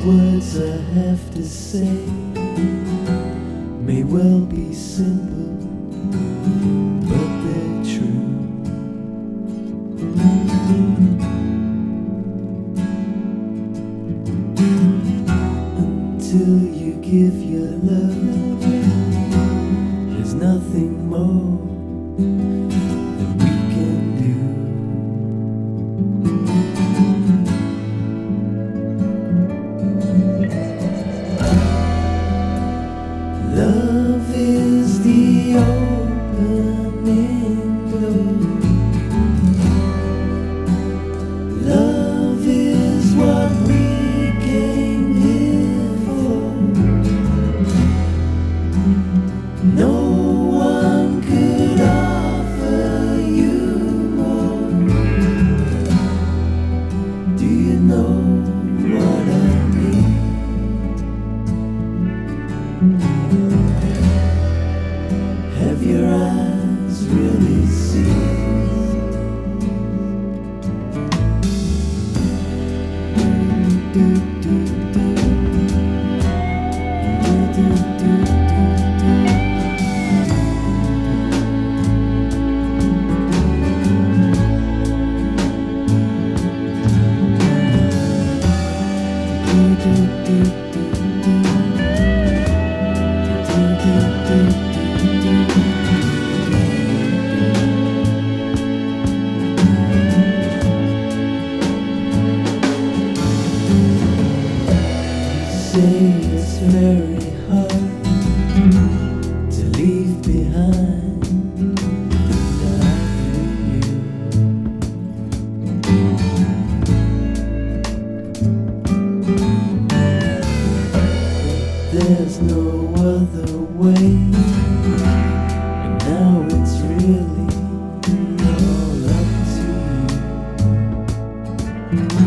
words I have to say may well be simple, but they're true. Until you give your love, there's nothing more that we can do. Love is the opening door. Love is what we came here for. No one could offer you more. Do you know what I mean? Have your eyes really seen? Say it's very hard to leave behind the life you knew. There's no other way, and now it's really all up to you.